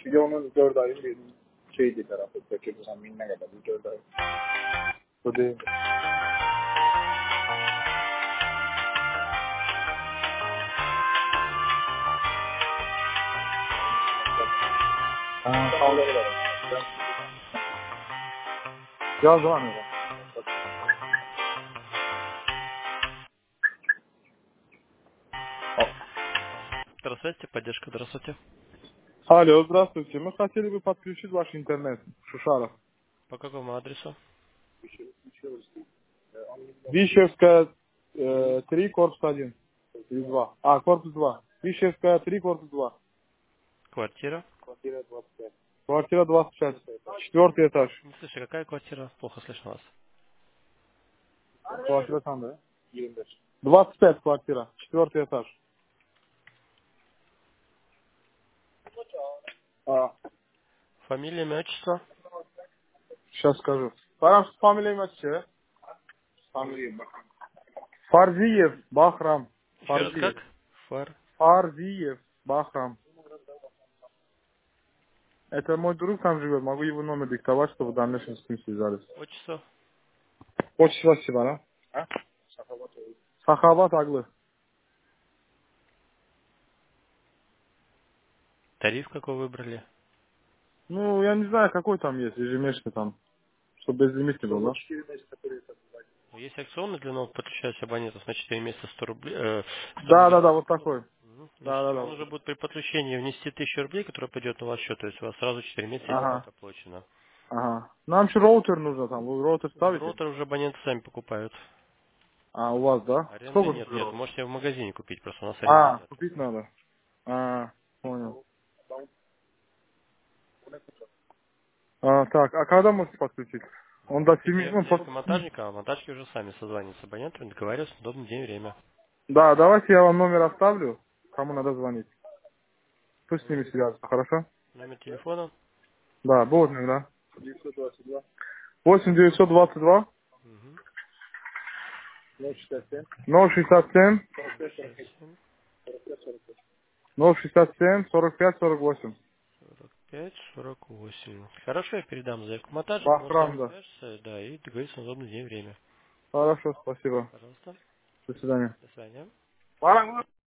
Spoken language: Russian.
Bir de onun 4 ayın bir şeydi tarafı. Peki bu zaman ne kadar? Bir 4 ay. Bu değil. Ha, tamam. Yaz var mı? Здравствуйте, поддержка, здравствуйте. Алло, здравствуйте. Мы хотели бы подключить ваш интернет в Шушарах. По какому адресу? Вишевская 3, корпус 1. Или 2. А, корпус 2. Вишевская 3, корпус 2. Квартира. Квартира 25. Четвертый этаж. Не слышу, какая квартира? Плохо слышно вас. Квартира там, да? 25 квартира. Четвертый этаж. А, Фамилия, имя, отчество? сейчас скажу. Парам, фамилия имя отчество, Фарзиев Бахрам. Еще раз как? Фарзиев. Фар. Фарзиев Бахрам. Это мой друг там живет. Могу его номер диктовать, чтобы в дальнейшем с ним связались. Отчество. Очень спасибо, да? Сахабат Аглы. Тариф какой выбрали? Ну, я не знаю, какой там есть, ежемесячный там. Чтобы безлимитный был, да? Есть акционный для новых подключающихся абонентов на 4 месяца 100 рублей. 100 Да, рублей. да, да, вот такой. Да, Значит, да, вам да. нужно будет при подключении внести 1000 рублей, которые пойдет на ваш счет, то есть у вас сразу 4 месяца и Ага, будет оплачено. ага. Нам еще роутер нужно там. Вы роутер ставите? Роутер уже абоненты сами покупают. А, у вас, да? Аренда Сколько нет, стоит нет, вы роутер? можете в магазине купить, просто у нас аренды А, нет. купить надо. А, понял. А, так, а когда можете подключить? Он до 7, Где, ну, где монтажника, а монтажники уже сами созваниваются с абонентами, договариваются на удобный день и время. Да, давайте я вам номер оставлю, кому надо звонить. Пусть с ними Мгм. свяжутся, хорошо? Номер телефона. Да, Бортник, да. 8 922 Угу. 067 067 067 45 48. 45 48. Хорошо, я передам заявку монтажнику, он с Бахрам, вами да. свяжется, да, и договорится на удобный день и время. Хорошо, спасибо. Пожалуйста. До свидания. До свидания.